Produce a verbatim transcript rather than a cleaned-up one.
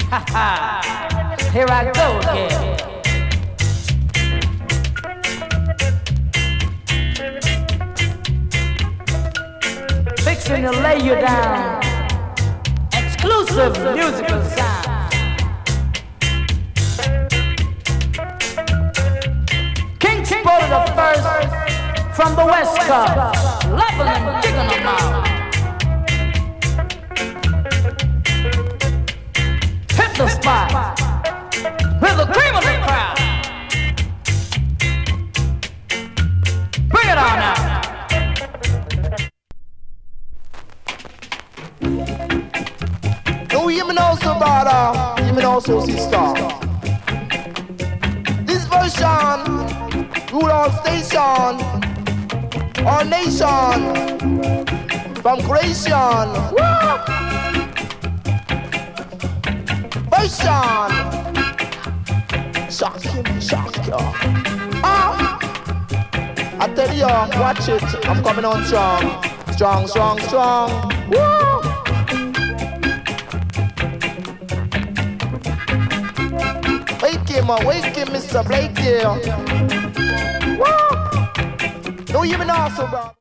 Here I go again. Fixing to lay you down. Exclusive musical sound. King Sport the first from the West Coast, loving and digging them out. Hit the spot with the cream of the crowd. Bring it on now. No, you me know so brother, you me know so sister. This version rule our station, our nation, from creation. Woo! Version, shock you, shock you. Ah, I tell you, watch it, I'm coming on strong, strong, strong, strong. Woo! Wake him up, wake him, Mister Blake here. Woo! No, you been awesome, bro.